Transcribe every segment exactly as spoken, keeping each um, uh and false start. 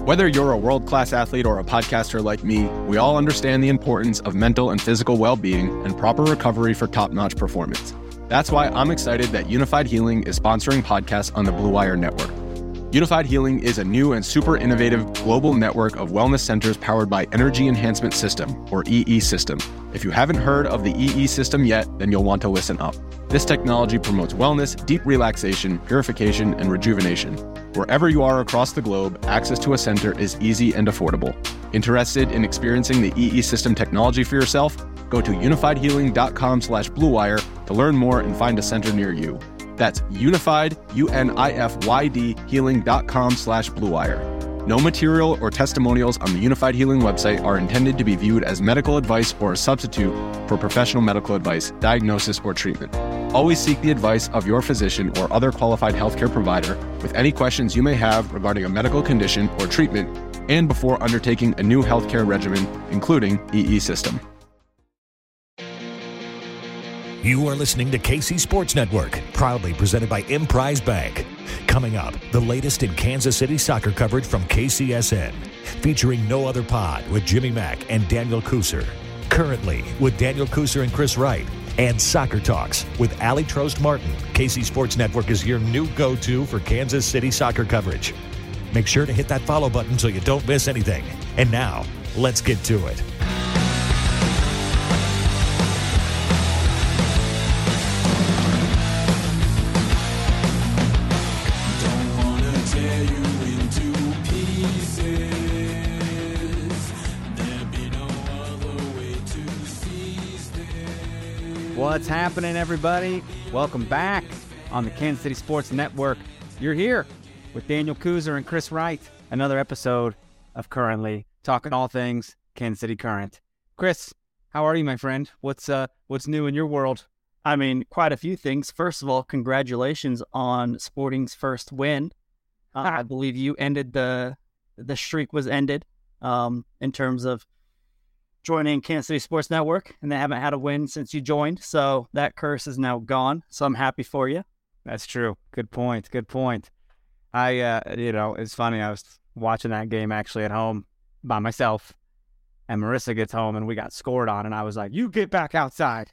Whether you're a world-class athlete or a podcaster like me, we all understand the importance of mental and physical well-being and proper recovery for top-notch performance. That's why I'm excited that Unified Healing is sponsoring podcasts on the Blue Wire Network. Unified Healing is a new and super innovative global network of wellness centers powered by Energy Enhancement System, or E E System. If you haven't heard of the E E System yet, then you'll want to listen up. This technology promotes wellness, deep relaxation, purification, and rejuvenation. Wherever you are across the globe, access to a center is easy and affordable. Interested in experiencing the E E System technology for yourself? Go to unified healing dot com slash blue wire to learn more and find a center near you. That's unified, U N I F Y D, healing.com slash blue wire. No material or testimonials on the Unified Healing website are intended to be viewed as medical advice or a substitute for professional medical advice, diagnosis, or treatment. Always seek the advice of your physician or other qualified healthcare provider with any questions you may have regarding a medical condition or treatment and before undertaking a new healthcare regimen, including E E System. You are listening to K C Sports Network, proudly presented by Emprise Bank. Coming up, the latest in Kansas City soccer coverage from K C S N, featuring No Other Pod with Jimmy Mack and Daniel Kuser. Currently, with Daniel Kuser and Chris Wright, and Soccer Talks with Ali Trost Martin. K C Sports Network is your new go-to for Kansas City soccer coverage. Make sure to hit that follow button so you don't miss anything. And now, let's get to it. What's happening, everybody? Welcome back on the Kansas City Sports Network. You're here with Daniel Kuser and Chris Wright. Another episode of Currently, talking all things Kansas City Current. Chris, how are you, my friend? What's uh, what's new in your world? I mean, quite a few things. First of all, congratulations on Sporting's first win. Uh, I believe you ended the the streak was ended um, in terms of joining Kansas City Sports Network, and they haven't had a win since you joined, so that curse is now gone, so I'm happy for you. That's true. Good point. Good point. I, uh, you know, it's funny, I was watching that game actually at home by myself, and Marissa gets home, and we got scored on, and I was like, you get back outside.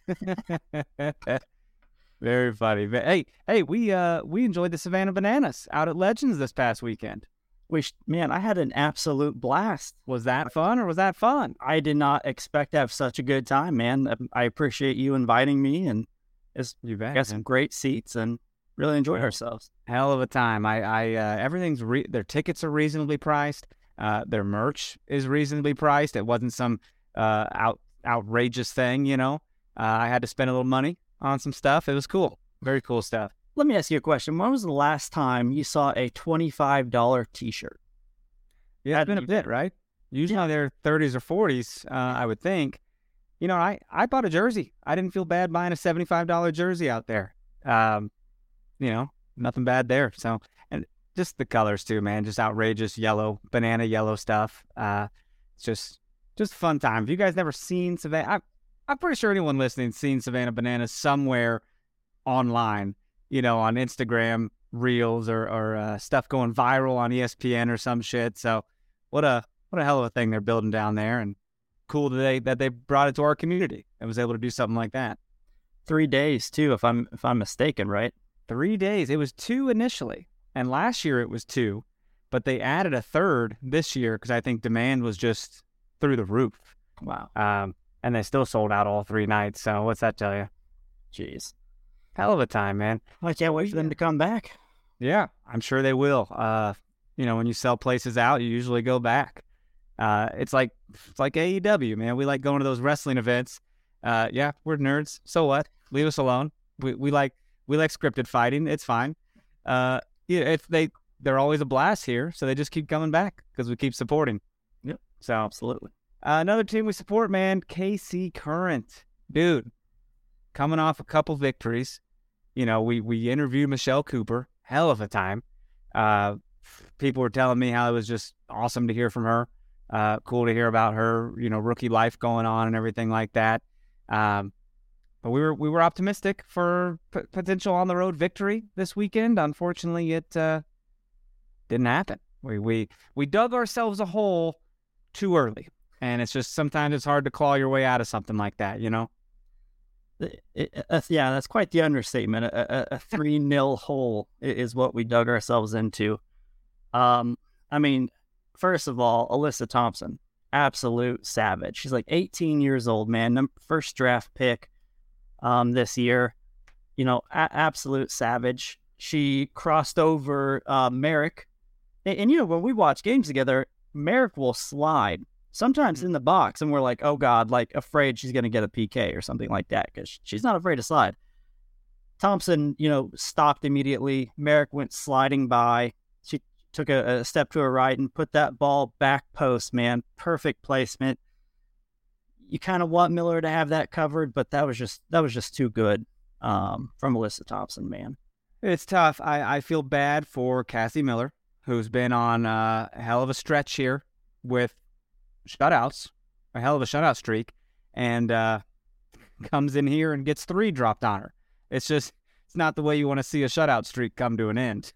Very funny. But hey, hey, we uh we enjoyed the Savannah Bananas out at Legends this past weekend. We, man, I had an absolute blast. Was that fun or was that fun? I did not expect to have such a good time, man. I appreciate you inviting me, and it's, you bet, got some great seats and really enjoyed ourselves. Hell of a time. I, I, uh, everything's re- their tickets are reasonably priced. Uh, their merch is reasonably priced. It wasn't some uh out outrageous thing, you know. Uh, I had to spend a little money on some stuff. It was cool. Very cool stuff. Let me ask you a question. When was the last time you saw a twenty-five dollars t-shirt? Yeah, it's been a bit, right? Usually yeah. They're thirties or forties, uh, I would think. You know, I, I bought a jersey. I didn't feel bad buying a seventy-five dollars jersey out there. Um, you know, nothing bad there. So, and just the colors too, man. Just outrageous yellow, banana yellow stuff. Uh, it's just, just a fun time. If you guys never seen Savannah, I, I'm pretty sure anyone listening's seen Savannah Bananas somewhere online. You know, on Instagram reels or, or uh, stuff going viral on E S P N or some shit. So what a what a hell of a thing they're building down there, and cool that they that they brought it to our community and was able to do something like that. Three days too, if I'm if I'm mistaken, right? Three days. It was two initially, and last year it was two, but they added a third this year because I think demand was just through the roof. Wow. Um, and they still sold out all three nights. So what's that tell you? Jeez. Hell of a time, man. I can't wait for them to come back. Yeah, I'm sure they will. Uh, you know, when you sell places out, you usually go back. Uh, it's like it's like A E W, man. We like going to those wrestling events. Uh, yeah, we're nerds. So what? Leave us alone. We we like we like scripted fighting. It's fine. Uh, yeah, if they they're always a blast here, so they just keep coming back because we keep supporting. Yep. So absolutely. Uh, another team we support, man, K C Current, dude. Coming off a couple victories. You know, we, we interviewed Michelle Cooper. Hell of a time. Uh, people were telling me how it was just awesome to hear from her. Uh, cool to hear about her, you know, rookie life going on and everything like that. Um, but we were we were optimistic for p- potential on the road victory this weekend. Unfortunately, it uh, didn't happen. We we we dug ourselves a hole too early, and it's just sometimes it's hard to claw your way out of something like that, you know. It, it, uh, yeah, that's quite the understatement. A, a, a three nil hole is what we dug ourselves into. Um, I mean, first of all, Alyssa Thompson, absolute savage. She's like eighteen years old, man. First draft pick um, this year. You know, a- absolute savage. She crossed over uh, Merrick. And, and, you know, when we watch games together, Merrick will slide sometimes in the box, and we're like, oh, God, like afraid she's going to get a P K or something like that because she's not afraid to slide. Thompson, you know, stopped immediately. Merrick went sliding by. She took a, a step to her right and put that ball back post, man. Perfect placement. You kind of want Miller to have that covered, but that was just that was just too good um, from Alyssa Thompson, man. It's tough. I, I feel bad for Cassie Miller, who's been on uh, a hell of a stretch here with shutouts, a hell of a shutout streak, and uh, comes in here and gets three dropped on her. It's just, it's not the way you want to see a shutout streak come to an end.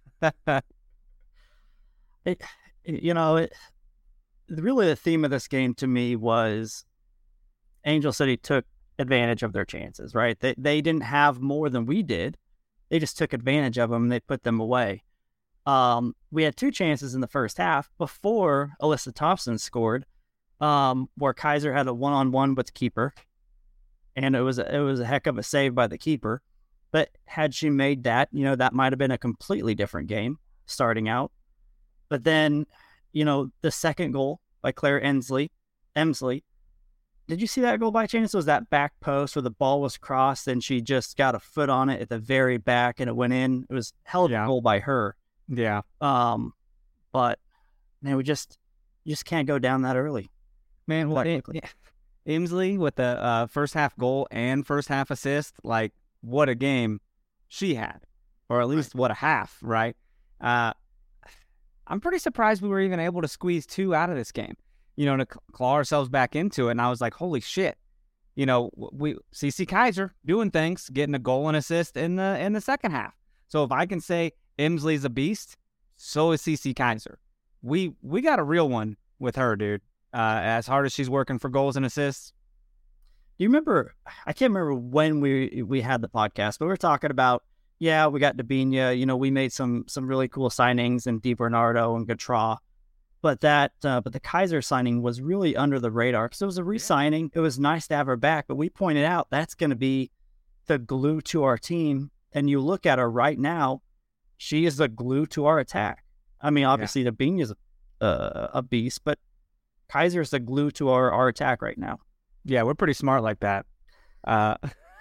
it, you know, it, really the theme of this game to me was Angel City took advantage of their chances, right? They, they didn't have more than we did. They just took advantage of them and they put them away. Um, we had two chances in the first half before Alyssa Thompson scored, um, where Kaiser had a one-on-one with the keeper, and it was a, it was a heck of a save by the keeper. But had she made that, you know, that might have been a completely different game starting out. But then, you know, the second goal by Claire Emsley, Emsley, did you see that goal by chance? It was that back post where the ball was crossed and she just got a foot on it at the very back and it went in. It was hell of Yeah. a goal by her. Yeah. Um, but man, we just you just can't go down that early. Man, well, That it, quickly. yeah. Emsley with the uh, first half goal and first half assist, like, what a game she had. Or at least what a half, right? Uh, I'm pretty surprised we were even able to squeeze two out of this game, you know, to claw ourselves back into it. And I was like, holy shit. You know, we Cece Kaiser doing things, getting a goal and assist in the in the second half. So if I can say Emsley's a beast, so is Cece Kaiser. We we got a real one with her, dude. Uh, as hard as she's working for goals and assists. Do you remember, I can't remember when we we had the podcast, but we were talking about, yeah, we got Dabinia, you know, we made some some really cool signings in Di Bernardo and Gautrat, but that, uh, but the Kaiser signing was really under the radar because it was a re-signing. It was nice to have her back, but we pointed out that's going to be the glue to our team. And you look at her right now, she is the glue to our attack. I mean, obviously yeah. Dabinia is a, uh, a beast, but Kaiser is the glue to our, our attack right now. Yeah, we're pretty smart like that. Uh,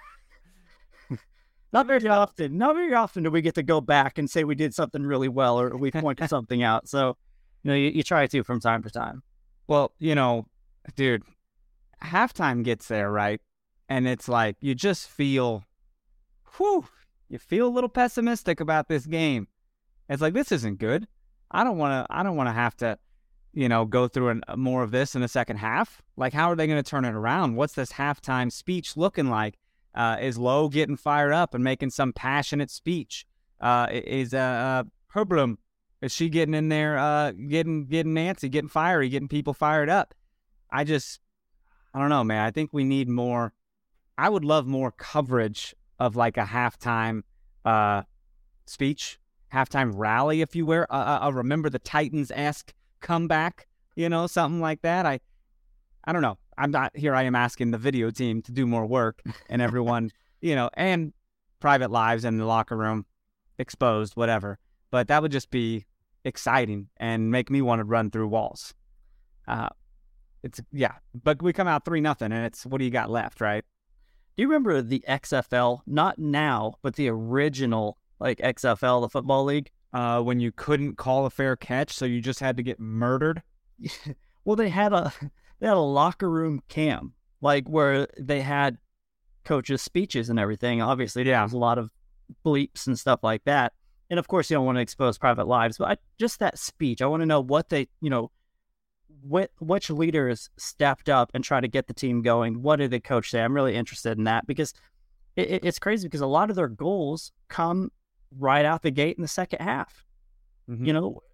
not very often. Not very often do we get to go back and say we did something really well or we pointed something out. So, you know, you, you try to from time to time. Well, you know, dude, halftime gets there, right? And it's like you just feel, whew, you feel a little pessimistic about this game. It's like, this isn't good. I don't want to. I don't want to have to. you know, go through an, more of this in the second half. Like, how are they going to turn it around? What's this halftime speech looking like? Uh, is Lowe getting fired up and making some passionate speech? Uh, is uh, uh, Herblum, is she getting in there, uh, getting getting Nancy, getting fiery, getting people fired up? I just, I don't know, man. I think we need more. I would love more coverage of like a halftime uh, speech, halftime rally, if you will. Uh, uh, remember the Titans-esque comeback, you know, something like that. I I don't know. I'm not here. I am asking the video team to do more work and everyone, you know, and private lives in the locker room exposed, whatever. But that would just be exciting and make me want to run through walls. Uh, it's yeah, but we come out three nothing, and it's what do you got left, right? Do you remember the X F L? Not now, but the original like X F L, the football league. Uh, when you couldn't call a fair catch, so you just had to get murdered. Well, they had a they had a locker room cam, like where they had coaches' speeches and everything. Obviously, there was a lot of bleeps and stuff like that. And of course, you don't want to expose private lives, but I, just that speech, I want to know what they, you know, what which leaders stepped up and tried to get the team going. What did the coach say? I'm really interested in that because it, it, it's crazy because a lot of their goals come right out the gate in the second half. Mm-hmm. You know,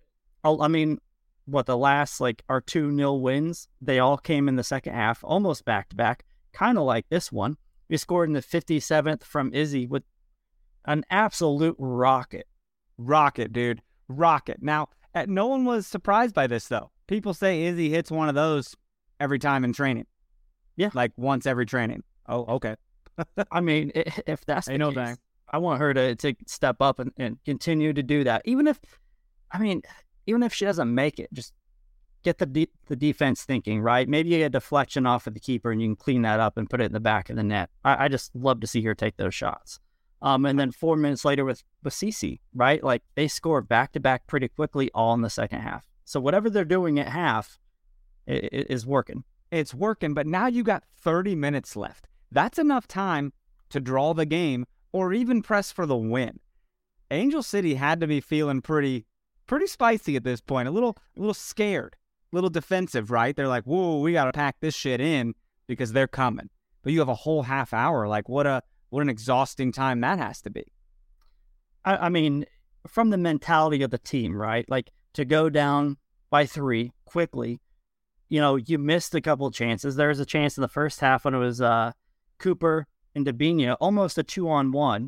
I mean, what the last, like, our two nil wins, they all came in the second half, almost back-to-back, kind of like this one. We scored in the fifty-seventh from Izzy with an absolute rocket. Rocket, dude. Rocket. Now, no one was surprised by this, though. People say Izzy hits one of those every time in training. Yeah. Like once every training. Oh, okay. I mean, if that's the Ain't no case, thing. I want her to, to step up and, and continue to do that. Even if, I mean, even if she doesn't make it, just get the de- the defense thinking, right? Maybe you get a deflection off of the keeper and you can clean that up and put it in the back of the net. I, I just love to see her take those shots. Um, and then four minutes later with, with Cece, right? Like, they score back-to-back pretty quickly all in the second half. So whatever they're doing at half it, it is working. It's working, but now you got thirty minutes left. That's enough time to draw the game or even press for the win. Angel City had to be feeling pretty pretty spicy at this point, a little a little scared, a little defensive, right? They're like, whoa, we got to pack this shit in because they're coming. But you have a whole half hour. Like, what a what an exhausting time that has to be. I, I mean, from the mentality of the team, right? Like, to go down by three quickly, you know, you missed a couple of chances. There was a chance in the first half when it was uh, Cooper and Debinha, almost a two-on-one,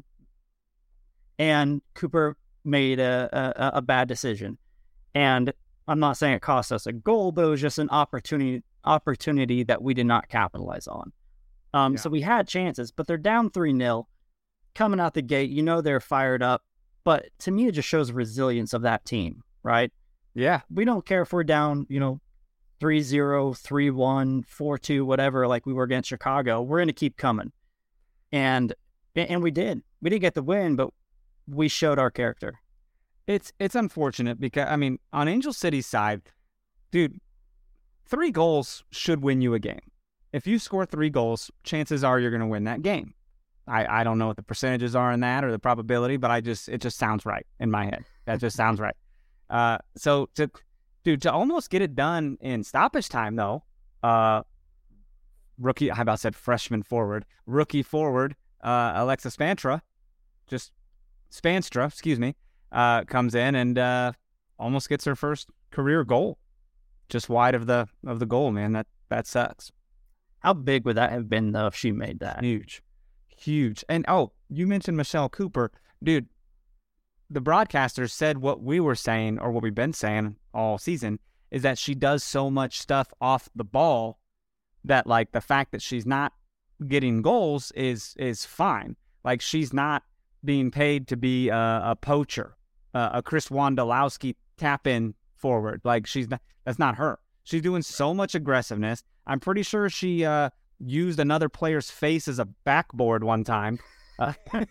and Cooper made a, a, a bad decision. And I'm not saying it cost us a goal, but it was just an opportunity opportunity that we did not capitalize on. Um, yeah. So we had chances, but they're down three nil. Coming out the gate, you know they're fired up. But to me, it just shows resilience of that team, right? Yeah. We don't care if we're down, you know, three zero, three one, four two, whatever, like we were against Chicago. We're going to keep coming. And and we did. We didn't get the win, but we showed our character. It's it's unfortunate because, I mean, on Angel City's side, dude, three goals should win you a game. If you score three goals, chances are you're going to win that game. I, I don't know what the percentages are in that or the probability, but I just it just sounds right in my head. That just sounds right. Uh, so to dude to almost get it done in stoppage time though, uh, rookie how about said freshman forward, rookie forward, uh, Alexa Spanstra, just Spanstra, excuse me, uh, comes in and uh, almost gets her first career goal, just wide of the of the goal. Man, that that sucks. How big would that have been though if she made that? Huge. Huge. And, oh, you mentioned Michelle Cooper. Dude, the broadcasters said what we were saying, or what we've been saying all season, is that she does so much stuff off the ball that, like, the fact that she's not getting goals is is fine. Like, she's not being paid to be a, a poacher, uh, a Chris Wondolowski tap-in forward. Like, she's not, that's not her. She's doing so much aggressiveness. I'm pretty sure she... Uh, used another player's face as a backboard one time. Uh,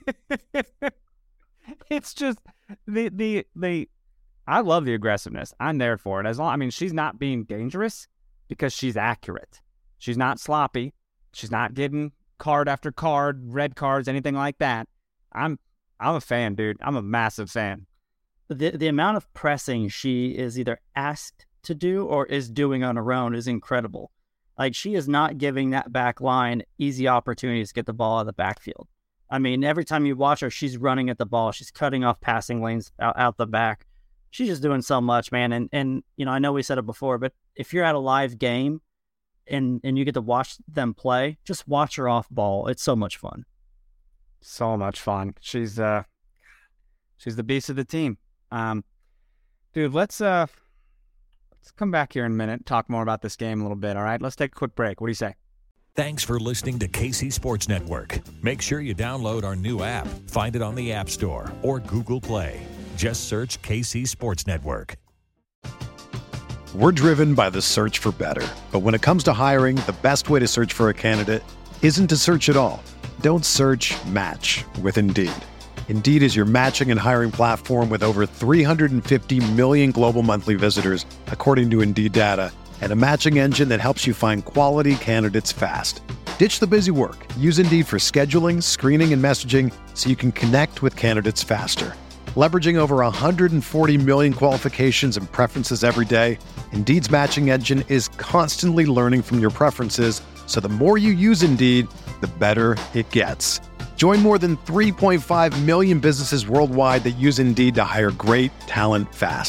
it's just the the the. I love the aggressiveness. I'm there for it. As long, I mean, she's not being dangerous because she's accurate. She's not sloppy. She's not getting card after card, red cards, anything like that. I'm I'm a fan, dude. I'm a massive fan. The the amount of pressing she is either asked to do or is doing on her own is incredible. Like, she is not giving that back line easy opportunities to get the ball out of the backfield. I mean, every time you watch her, she's running at the ball. She's cutting off passing lanes out, out the back. She's just doing so much, man. And, and you know, I know we said it before, but if you're at a live game and, and you get to watch them play, just watch her off ball. It's so much fun. So much fun. She's uh, she's the beast of the team. Um, dude, let's... uh. Let's come back here in a minute and talk more about this game a little bit, all right? Let's take a quick break. What do you say? Thanks for listening to K C Sports Network. Make sure you download our new app. Find it on the App Store or Google Play. Just search K C Sports Network. We're driven by the search for better. But when it comes to hiring, the best way to search for a candidate isn't to search at all. Don't search, match with Indeed. Indeed is your matching and hiring platform with over three hundred fifty million global monthly visitors, according to Indeed data, and a matching engine that helps you find quality candidates fast. Ditch the busy work. Use Indeed for scheduling, screening, and messaging so you can connect with candidates faster. Leveraging over one hundred forty million qualifications and preferences every day, Indeed's matching engine is constantly learning from your preferences, so the more you use Indeed, the better it gets. Join more than three point five million businesses worldwide that use Indeed to hire great talent fast.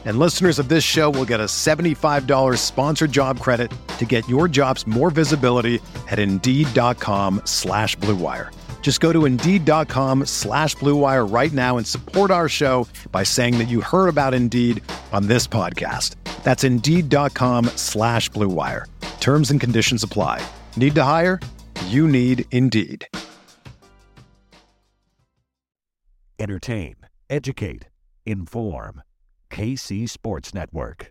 And listeners of this show will get a seventy-five dollars sponsored job credit to get your jobs more visibility at Indeed.com slash Blue Wire. Just go to Indeed.com slash Blue Wire right now and support our show by saying that you heard about Indeed on this podcast. That's Indeed.com slash Blue Wire. Terms and conditions apply. Need to hire? You need Indeed. Entertain, educate, inform. K C Sports Network.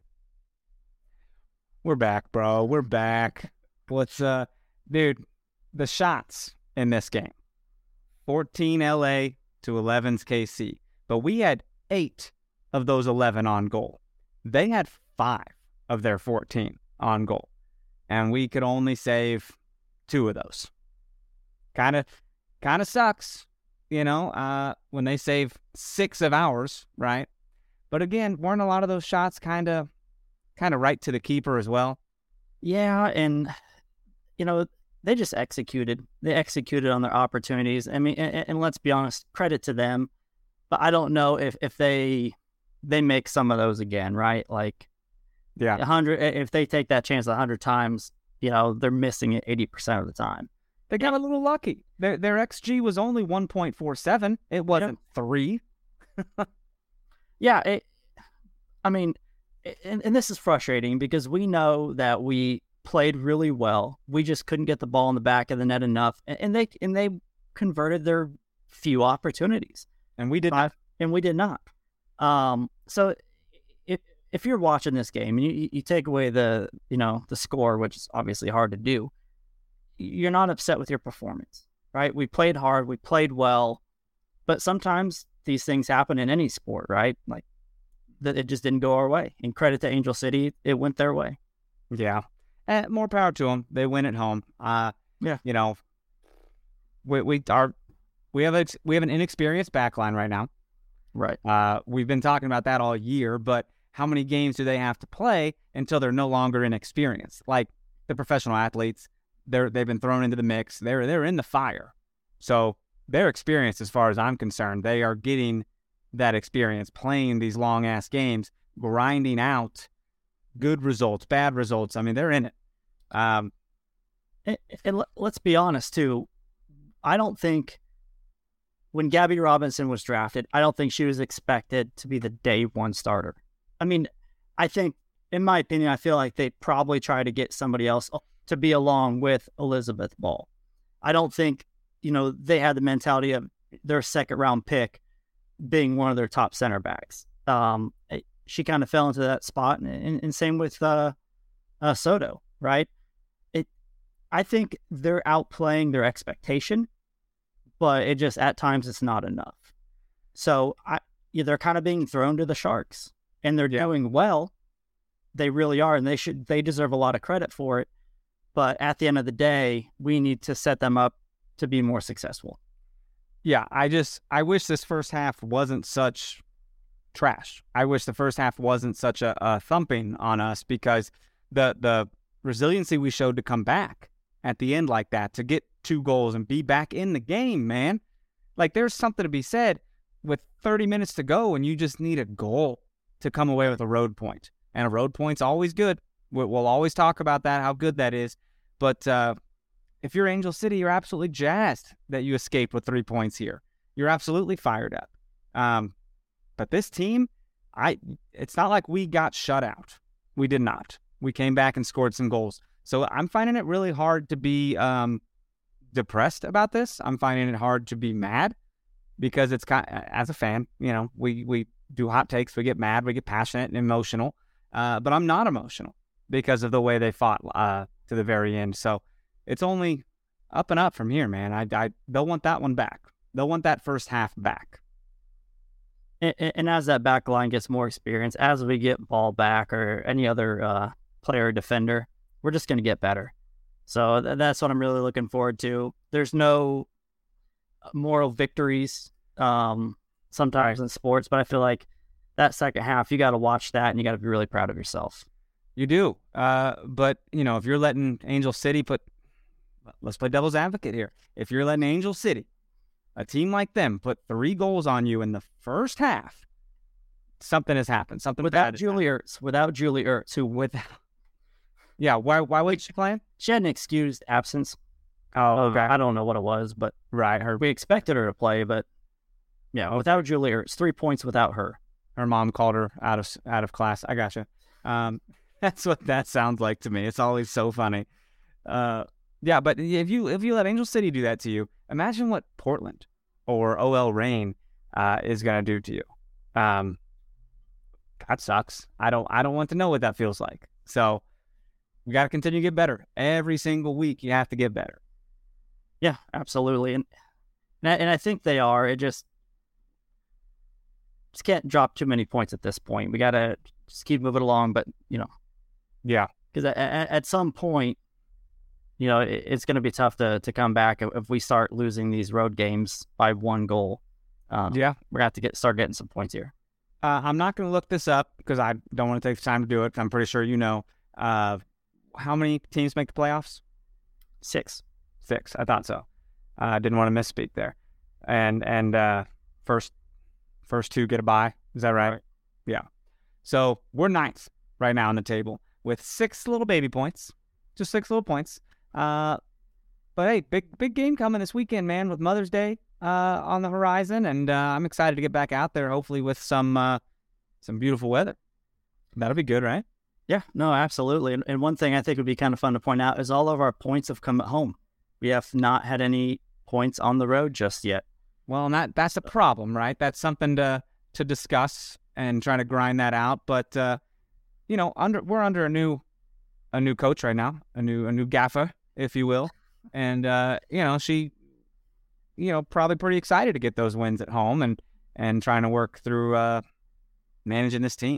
We're back, bro. We're back. What's uh, dude? The shots in this game: fourteen L A to eleven's K C, but we had eight of those eleven on goal. They had five of their fourteen on goal, and we could only save two of those. Kind of, kind of sucks, you know. Uh, when they save six of ours, right? But again, weren't a lot of those shots kind of kind of right to the keeper as well? Yeah, and, you know, they just executed. They executed on their opportunities. I mean, and, and let's be honest, credit to them. But I don't know if, if they they make some of those again, right? Like, yeah, one hundred, if they take that chance one hundred times, you know, they're missing it eighty percent of the time. They got a little lucky. Their their X G was only one point four seven. It wasn't yeah. three. Yeah, it, I mean, and, and this is frustrating because we know that we played really well. We just couldn't get the ball in the back of the net enough, and, and they and they converted their few opportunities, and we did not. And we did not. Um, so if if you're watching this game and you, you take away the you know the score, which is obviously hard to do, you're not upset with your performance, right? We played hard, we played well, but sometimes these things happen in any sport, right? Like that, it just didn't go our way. And credit to Angel City, it went their way. Yeah, and more power to them. They win at home. Uh, yeah, you know, we we are we have a we have an inexperienced backline right now. Right. Uh, we've been talking about that all year, but how many games do they have to play until they're no longer inexperienced? Like the professional athletes, they're they've been thrown into the mix. They're they're in the fire. So their experience, as far as I'm concerned, they are getting that experience playing these long ass games, grinding out good results, bad results. I mean, they're in it. Um, and, and let's be honest too. I don't think when Gabby Robinson was drafted, I don't think she was expected to be the day one starter. I mean, I think, in my opinion, I feel like they probably try to get somebody else to be along with Elizabeth Ball. I don't think, you know, they had the mentality of their second round pick being one of their top center backs. Um, she kind of fell into that spot, and, and, and same with uh, uh, Soto, right? It, I think they're outplaying their expectation, but it just at times it's not enough. So I, yeah, they're kind of being thrown to the Sharks, and they're yeah. doing well. They really are, and they should. They deserve a lot of credit for it. But at the end of the day, we need to set them up to be more successful. Yeah, I just, I wish this first half wasn't such trash. I wish the first half wasn't such a, a thumping on us, because the the resiliency we showed to come back at the end like that, to get two goals and be back in the game, man. Like, there's something to be said with thirty minutes to go and you just need a goal to come away with a road point. And a road point's always good. We'll always talk about that, how good that is. But uh, if you're Angel City, you're absolutely jazzed that you escaped with three points here. You're absolutely fired up. Um, but this team, I it's not like we got shut out. We did not. We came back and scored some goals. So I'm finding it really hard to be um, depressed about this. I'm finding it hard to be mad, because it's kind of, as a fan, you know, we, we do hot takes, we get mad, we get passionate and emotional. Uh, but I'm not emotional because of the way they fought uh, to the very end. So it's only up and up from here, man. I, I they'll want that one back. They'll want that first half back. And, and as that back line gets more experience, as we get Ball back or any other uh, player or defender, we're just going to get better. So th- that's what I'm really looking forward to. There's no moral victories um, sometimes in sports, but I feel like that second half, you got to watch that and you got to be really proud of yourself. You do. Uh, but, you know, if you're letting Angel City put, let's play devil's advocate here. If you're letting Angel City, a team like them, put three goals on you in the first half, something has happened. Something without bad Julie Ertz, without Julie Ertz, who without yeah. Why why wasn't she playing? she had an excused absence. Oh, okay. I don't know what it was, but Right. Her we expected her to play, but yeah, without Julie Ertz, three points without her. her mom called her out of out of class. I gotcha. Um, that's what that sounds like to me. It's always so funny. Uh, yeah, but if you if you let Angel City do that to you, imagine what Portland or O L Reign uh, is gonna do to you. Um, that sucks. I don't I don't want to know what that feels like. So we got to continue to get better. Every single week, you have to get better. Yeah, absolutely, and and I, and I think they are. It just just can't drop too many points at this point. We gotta just keep moving along, but you know, Yeah. because at, at some point, you know, it, it's going to be tough to to come back if, if we start losing these road games by one goal. Um, Yeah. we're gonna have to get start getting some points here. Uh, I'm not going to look this up because I don't want to take the time to do it. I'm pretty sure you know. Uh, how many teams make the playoffs? Six. Six. I thought so. I uh, didn't want to misspeak there. And and uh, first first two get a bye. Is that right? Right. Yeah. So we're ninth right now on the table with six little baby points, just six little points. Uh, but hey, big big game coming this weekend, man, with Mother's Day uh, on the horizon, and uh, I'm excited to get back out there, hopefully with some uh, some beautiful weather. That'll be good, right? Yeah, no, absolutely. And, and one thing I think would be kind of fun to point out is all of our points have come at home. We have not had any points on the road just yet. Well, and that that's a problem, right? That's something to to discuss and try to grind that out. But uh, you know, under we're under a new a new coach right now, a new a new gaffer, if you will, and uh, you know she, you know, probably pretty excited to get those wins at home and and trying to work through uh, managing this team.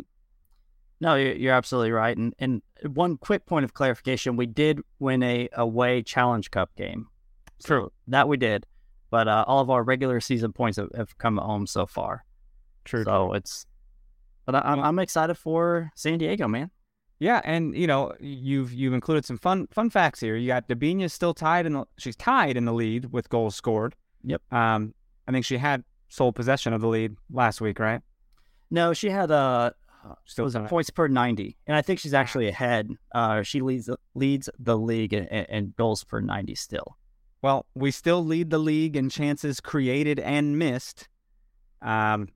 No, you're absolutely right. And and one quick point of clarification: we did win a away Challenge Cup game. True, that we did, but uh, all of our regular season points have, have come at home so far. True. So it's, but I, I'm I'm excited for San Diego, man. Yeah, and you know you've you've included some fun fun facts here. You got Debinha still tied in the she's tied in the lead with goals scored. Yep. Um, I think she had sole possession of the lead last week, right? No, she had uh Still was it points per ninety, and I think she's actually ahead. Uh, she leads leads the league in, in goals per ninety still. Well, we still lead the league in chances created and missed. Um,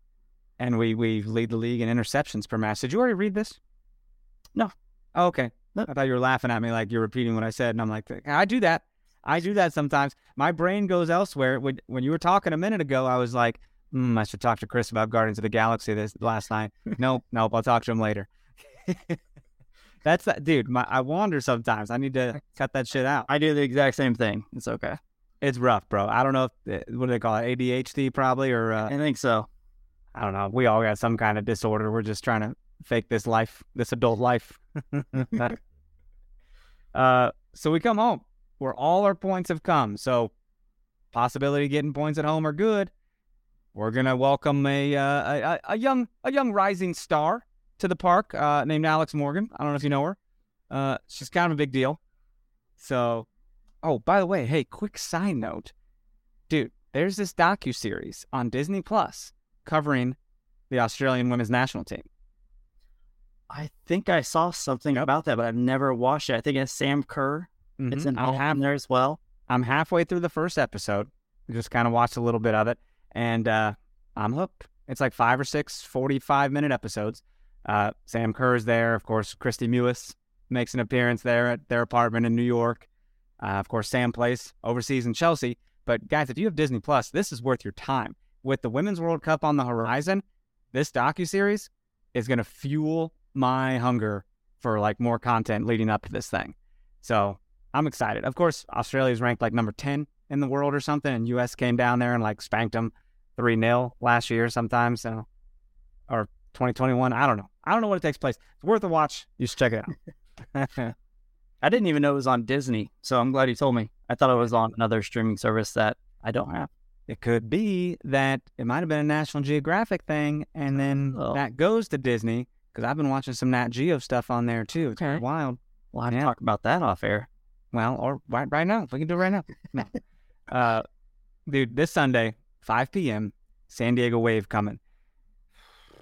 and we, we lead the league in interceptions per match. Did you already read this? No. Oh, okay. No. I thought you were laughing at me like you're repeating what I said. And I'm like, I do that. I do that sometimes. My brain goes elsewhere. When, when you were talking a minute ago, I was like, hmm, I should talk to Chris about Guardians of the Galaxy this last night. nope, nope, I'll talk to him later. That's that, dude. My, I wander sometimes. I need to cut that shit out. I do the exact same thing. It's okay. It's rough, bro. I don't know if what do they call it, A D H D probably, or uh, I think so. I don't know. We all got some kind of disorder. We're just trying to fake this life, this adult life. uh, so we come home where all our points have come. So possibility of getting points at home are good. We're gonna welcome a uh, a, a young a young rising star to the park uh, named Alex Morgan. I don't know if you know her. Uh, she's kind of a big deal. So, oh, by the way, hey, quick side note, dude. There's this docuseries on Disney Plus covering the Australian women's national team. I think I saw something about that, but I've never watched it. I think it's Sam Kerr. Mm-hmm. It's in I'm, half, there as well. I'm halfway through the first episode. Just kind of watched a little bit of it, and uh, I'm hooked. It's like five or six forty-five minute episodes. Uh, Sam Kerr is there. Of course, Christy Mewis makes an appearance there at their apartment in New York. Uh, of course, Sam plays overseas in Chelsea. But guys, if you have Disney Plus, this is worth your time. With the Women's World Cup on the horizon, this docuseries is going to fuel my hunger for like more content leading up to this thing. So I'm excited. Of course, Australia's ranked like number ten in the world or something, and U S came down there and like spanked them three nil last year sometime. So, or twenty twenty-one. I don't know. I don't know when it takes place. It's worth a watch. You should check it out. I didn't even know it was on Disney, so I'm glad you told me. I thought it was on another streaming service that I don't have. It could be that it might have been a National Geographic thing, and then oh. that goes to Disney, because I've been watching some Nat Geo stuff on there, too. It's okay. wild. We'll have yeah. to talk about that off air. Well, or right, right now. We can do it right now. No. uh, dude, this Sunday, five p.m., San Diego Wave coming.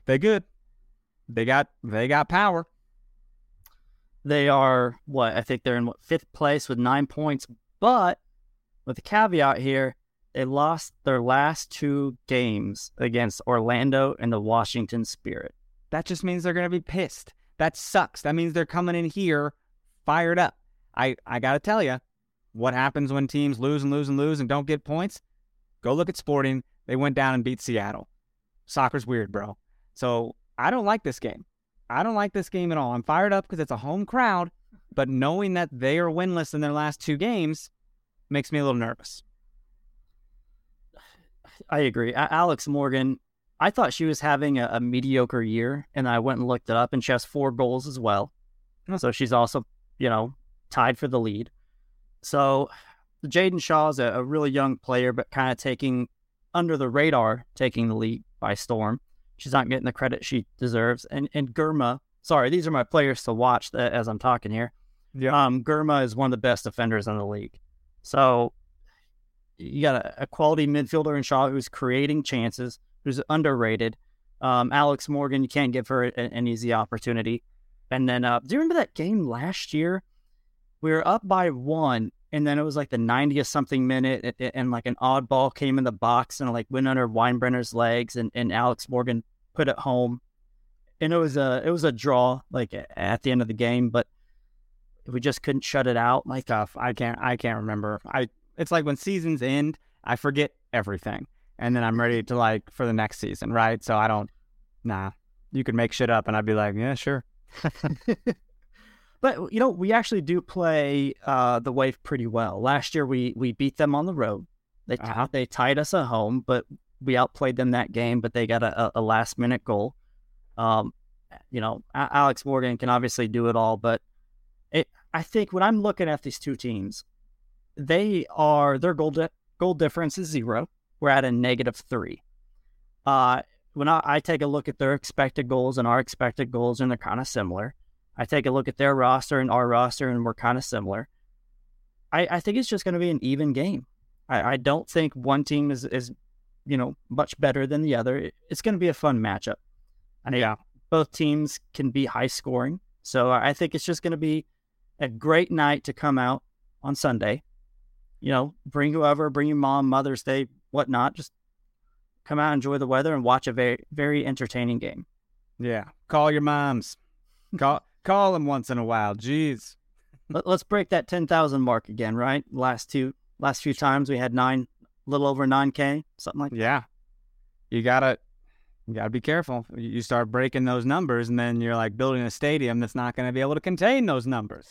They good. They got they got power. They are what I think they're in what fifth place with nine points, but with the caveat here, they lost their last two games against Orlando and the Washington Spirit. That just means they're going to be pissed. That sucks. That means they're coming in here fired up. I, I got to tell you, what happens when teams lose and lose and lose and don't get points? Go look at Sporting. They went down and beat Seattle. Soccer's weird, bro. So I don't like this game. I don't like this game at all. I'm fired up because it's a home crowd, but knowing that they are winless in their last two games makes me a little nervous. I agree. Alex Morgan, I thought she was having a, a mediocre year, and I went and looked it up, and she has four goals as well. So she's also, you know, tied for the lead. So Jaden Shaw is a, a really young player, but kind of taking under the radar, taking the league by storm. She's not getting the credit she deserves. And and Gurma, sorry, these are my players to watch as I'm talking here. Yeah. Um, Gurma is one of the best defenders in the league. So you got a, a quality midfielder in Shaw who's creating chances, who's underrated. Um, Alex Morgan, you can't give her a, an easy opportunity. And then, uh, do you remember that game last year? We were up by one, and then it was like the ninetieth something minute, and, and like an odd ball came in the box and like went under Weinbrenner's legs, and, and Alex Morgan put it home. And it was a it was a draw like at the end of the game, but we just couldn't shut it out. Like Tough. I can't. I can't remember. I. It's like when seasons end, I forget everything, and then I'm ready to like for the next season, right? So I don't. Nah, you could make shit up, and I'd be like, yeah, sure. But, you know, we actually do play uh, the Wave pretty well. Last year, we we beat them on the road. They t- Uh-huh. they tied us at home, but we outplayed them that game, but they got a, a last-minute goal. Um, you know, A- Alex Morgan can obviously do it all, but it, I think when I'm looking at these two teams, they are, their goal, di- goal difference is zero. We're at a negative three. Uh, when I, I take a look at their expected goals and our expected goals, and they're kind of similar. I take a look at their roster and our roster, and we're kind of similar. I, I think it's just going to be an even game. I, I don't think one team is, is, you know, much better than the other. It, it's going to be a fun matchup. I mean, Yeah. both teams can be high scoring. So I think it's just going to be a great night to come out on Sunday. You know, bring whoever, bring your mom, Mother's Day, whatnot. Just come out, enjoy the weather, and watch a very, very entertaining game. Yeah. Call your moms. Call call them once in a while. Jeez. Let, let's break that ten thousand mark again, right? Last two, last few times we had nine, a little over nine K, something like that. Yeah. You gotta you gotta be careful. You start breaking those numbers, and then you're like building a stadium that's not going to be able to contain those numbers.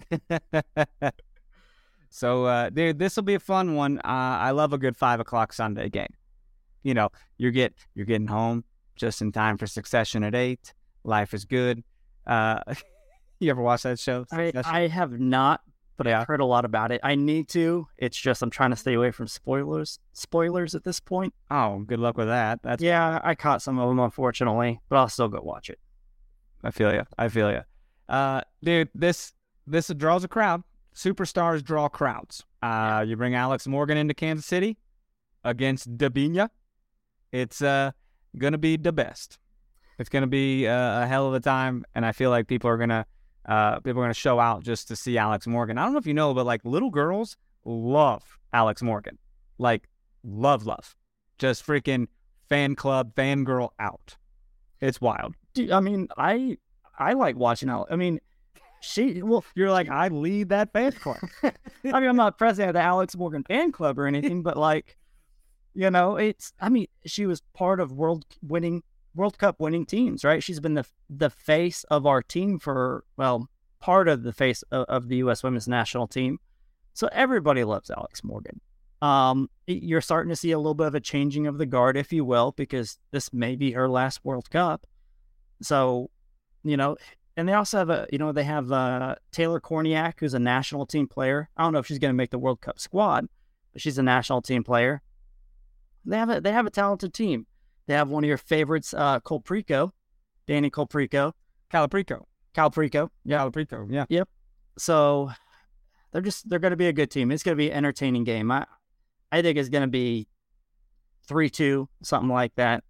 So, uh, dude, this will be a fun one. Uh, I love a good five o'clock Sunday game. You know, you get you're getting home just in time for Succession at eight. Life is good. Uh, you ever watch that show? I, Succession? I have not, but Yeah. I've heard a lot about it. I need to. It's just I'm trying to stay away from spoilers. Spoilers at this point. Oh, good luck with that. That's Yeah, I caught some of them, unfortunately, but I'll still go watch it. I feel you. I feel you. Uh, dude, this this draws a crowd. Superstars draw crowds. Uh, you bring Alex Morgan into Kansas City against Dabinia. It's uh gonna be the best. It's gonna be uh, a hell of a time, and I feel like people are gonna uh people are gonna show out just to see Alex Morgan. I don't know if you know, but like little girls love Alex Morgan, like love, love, just freaking fan club, fangirl out. It's wild. Dude, I mean, I I like watching Alex. I mean, she well, You're like, I lead that fan club. I mean, I'm not president of the Alex Morgan fan club or anything, but like, you know, it's. I mean, she was part of world winning World Cup winning teams, right? She's been the the face of our team for well, part of the face of, of the U S women's national team. So everybody loves Alex Morgan. Um, you're starting to see a little bit of a changing of the guard, if you will, because this may be her last World Cup. So, you know, and they also have a, you know, they have uh, Taylor Korniak, who's a national team player. I don't know if she's going to make the World Cup squad, but she's a national team player. They have a they have a talented team. They have one of your favorites, uh, Colprico, Danny Colprico, Calaprico. Calprico. Yeah, Calaprico. Yeah. Yep. So they're just they're going to be a good team. It's going to be an entertaining game. I I think it's going to be three two, something like that.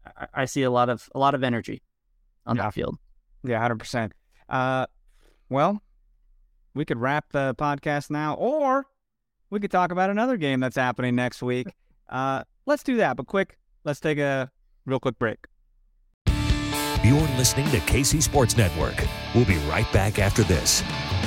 I, I see a lot of a lot of energy on Yeah. that field. Yeah, one hundred percent. Uh, well, we could wrap the podcast now, or we could talk about another game that's happening next week. Uh, let's do that, but quick, let's take a real quick break. You're listening to K C Sports Network. We'll be right back after this.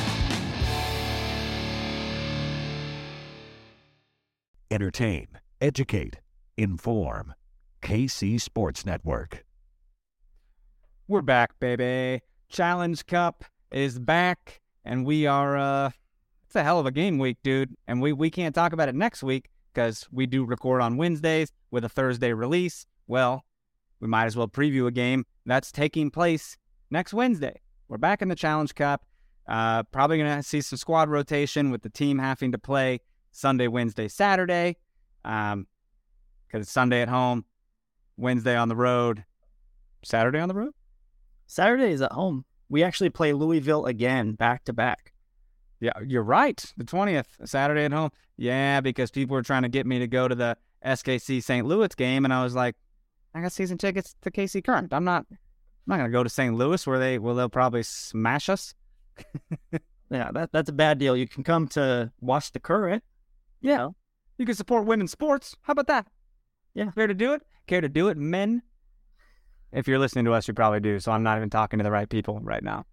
Entertain, educate, inform. K C Sports Network. We're back, baby. Challenge Cup is back, and we are, uh, it's a hell of a game week, dude. And we, we can't talk about it next week because we do record on Wednesdays with a Thursday release. Well, we might as well preview a game that's taking place next Wednesday. We're back in the Challenge Cup. Uh, probably going to see some squad rotation with the team having to play Sunday, Wednesday, Saturday. Um, because it's Sunday at home, Wednesday on the road, Saturday on the road. Saturday is at home. We actually play Louisville again, back to back. Yeah, you're right. The twentieth, Saturday at home. Yeah, because people were trying to get me to go to the S K C Saint Louis game, and I was like, I got season tickets to K C Current. I'm not, I'm not gonna go to Saint Louis where they, where they'll probably smash us. Yeah, that that's a bad deal. You can come to watch the Current. Yeah, you can support women's sports. How about that? Yeah, care to do it? Care to do it, men? If you're listening to us, you probably do. So I'm not even talking to the right people right now.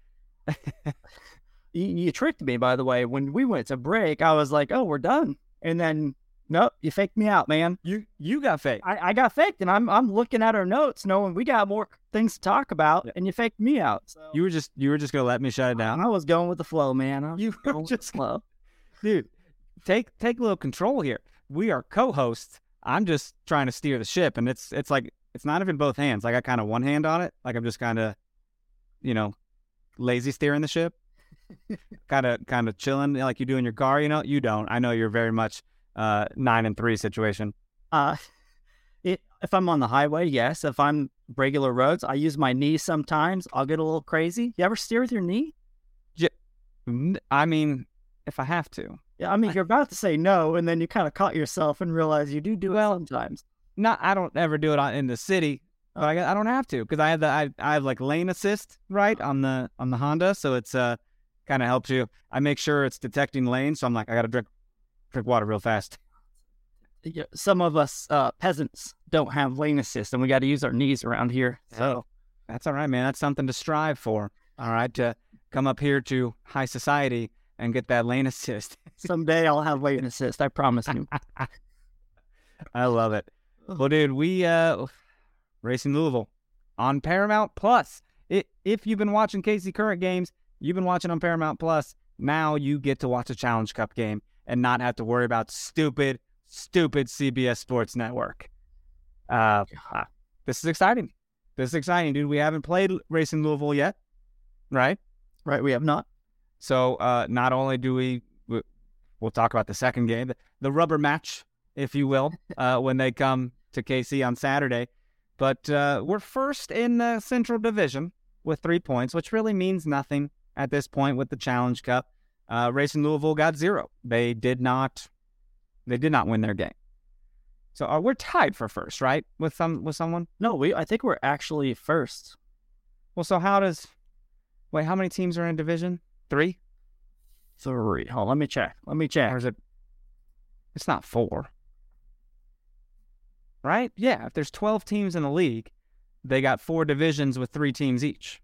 you, you tricked me, by the way. When we went to break, I was like, "Oh, we're done," and then nope, you faked me out, man. You you got faked. I, I got faked, and I'm I'm looking at our notes, knowing we got more things to talk about, Yeah. and you faked me out. So You were just you were just gonna let me shut it down. I was going with the flow, man. I was You were going with just the flow. Dude, take take a little control here. We are co-hosts. I'm just trying to steer the ship, and it's it's like it's not even both hands. Like I got kind of one hand on it. Like I'm just kind of, you know, lazy steering the ship. kind of kind of chilling like you do in your car. You know, you don't. I know you're very much uh nine and three situation. Uh, it, if I'm on the highway, yes. If I'm regular roads, I use my knee sometimes. I'll get a little crazy. You ever steer with your knee? I mean, if I have to. Yeah, I mean, you're about to say no, and then you kind of caught yourself and realize you do do Well, it sometimes. Not, I don't ever do it on, in the city, but I, I don't have to because I have the I, I have like lane assist right on the on the Honda, so it's uh kind of helps you. I make sure it's detecting lanes, so I'm like I gotta drink drink water real fast. Yeah, some of us uh, peasants don't have lane assist, and we got to use our knees around here. So That's all right, man. That's something to strive for. All right, to come up here to high society and get that lane assist. someday I'll have lane assist. I promise you. I love it. Well, dude, we uh Racing Louisville on Paramount Plus. It, if you've been watching K C Current games, you've been watching on Paramount Plus. Now you get to watch a Challenge Cup game and not have to worry about stupid, stupid C B S Sports Network. Uh, this is exciting. This is exciting, dude. We haven't played Racing Louisville yet, right? Right, we have not. So uh, not only do we, we, we'll talk about the second game, the, the rubber match, if you will, uh, when they come to K C on Saturday. But uh, we're first in the Central Division with three points, which really means nothing at this point with the Challenge Cup. Uh, Racing Louisville got zero. They did not. They did not win their game. So uh, we're tied for first, right? With some with someone. No, we. I think we're actually first. Well, so how does? Wait, how many teams are in Division Three? Three. Hold on, let me check. Let me check. Or is it? It's not four. Right? Yeah. If there's twelve teams in the league, they got four divisions with three teams each.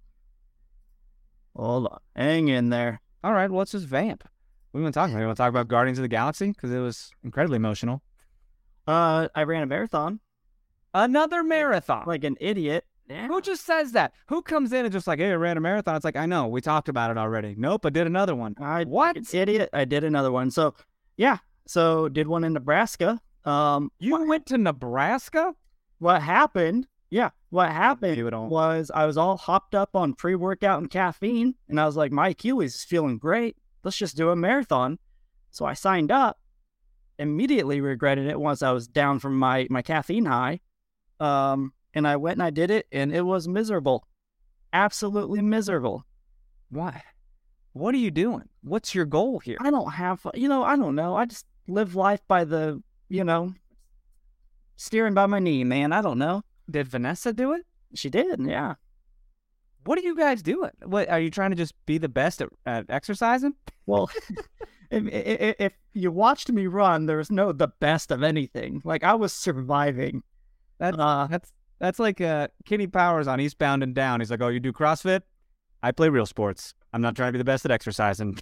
Hold on. Hang in there. All right. Well, let's just vamp. We want to talk about. We want to talk about Guardians of the Galaxy because it was incredibly emotional. Uh, I ran a marathon Another marathon. like an idiot. Yeah. Who just says that? Who comes in and just like, hey, I ran a marathon? It's like, I know. We talked about it already. Nope. I did another one. I What? an idiot. I did another one. So yeah. So did one in Nebraska. Um, You went to Nebraska? what happened? Yeah. What happened You don't- was I was all hopped up on pre-workout and caffeine, and I was like, my Achilles is feeling great. Let's just do a marathon. So I signed up. Immediately regretted it once I was down from my my caffeine high. Um, and I went and I did it, and it was miserable. Absolutely miserable. Why? What are you doing? What's your goal here? I don't have, you know, I don't know. I just live life by the, you know, steering by my knee, man. I don't know. Did Vanessa do it? She did, yeah. What are you guys doing? What are you trying to just be the best at, at exercising? Well, if, if, if you watched me run, there was no the best of anything. Like, I was surviving. That's Uh, that's that's like uh, Kenny Powers on Eastbound and Down. He's like, "Oh, you do CrossFit? I play real sports. I'm not trying to be the best at exercising."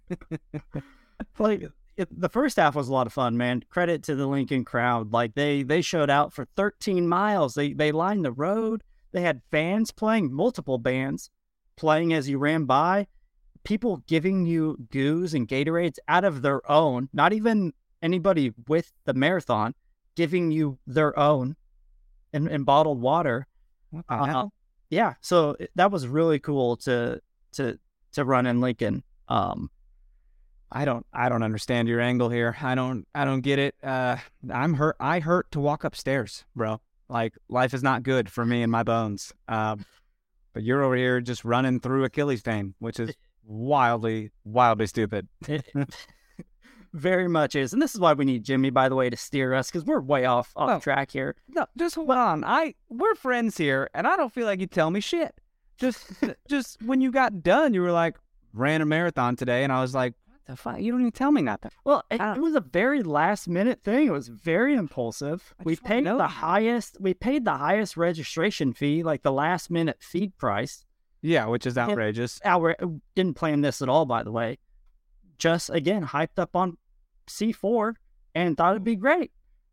like it, the first half was a lot of fun, man. Credit to the Lincoln crowd. Like they they showed out for thirteen miles. They they lined the road. They had bands playing, multiple bands playing as you ran by. People giving you goos and Gatorades out of their own. Not even anybody with the marathon giving you their own and, and bottled water. What the Uh, hell? yeah, so that was really cool to to to run in Lincoln. Um, I don't I don't understand your angle here. I don't I don't get it. Uh, I'm hurt. I hurt to walk upstairs, bro. Like, life is not good for me and my bones. Um, but you're over here just running through Achilles vein, which is wildly wildly stupid. it, very much is, and this is why we need Jimmy, by the way, to steer us because we're way off off Oh. track here. No, just hold on. I we're friends here, and I don't feel like you tell me shit. Just just when you got done, you were like, ran a marathon today, and I was like, what the fuck? You don't even tell me nothing. Well, it, Ah. it was a very last minute thing. It was very impulsive. I We just wanna paid know the you. highest. We paid the highest registration fee, like the last minute feed price. Yeah, which is outrageous. Our didn't plan this at all, by the way. Just again hyped up on C four and thought it'd be great.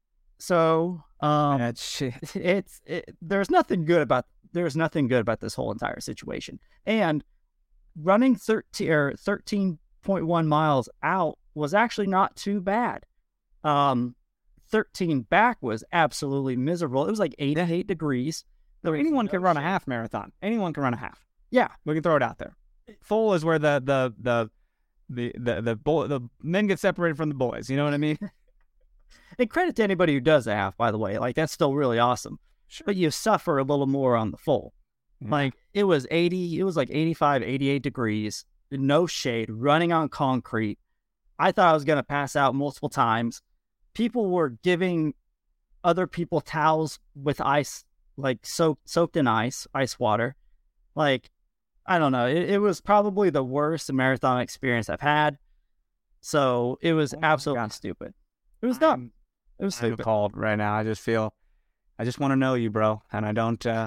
So um, That shit. it's it, there's nothing good about there's nothing good about this whole entire situation. And running thirteen or thirteen point one miles out was actually not too bad. Um, thirteen back was absolutely miserable. It was like eighty-eight degrees. There was Anyone no can run a shade. half marathon. Anyone can run a half. Yeah, We can throw it out there. Full is where the the the the the the, boy, the men get separated from the boys. You know what I mean? and credit to anybody who does a half, by the way. Like that's still really awesome. Sure. But you suffer a little more on the full. Yeah. Like it was eighty, it was like eighty-five, eighty-eight degrees, no shade, running on concrete. I thought I was going to pass out multiple times. People were giving other people towels with ice, like soaked soaked in ice, ice water. Like, I don't know. It, it was probably the worst marathon experience I've had. So it was Oh my absolutely God. stupid. It was dumb. It was I'm stupid. called right now. I just feel, I just want to know you, bro, and I don't. uh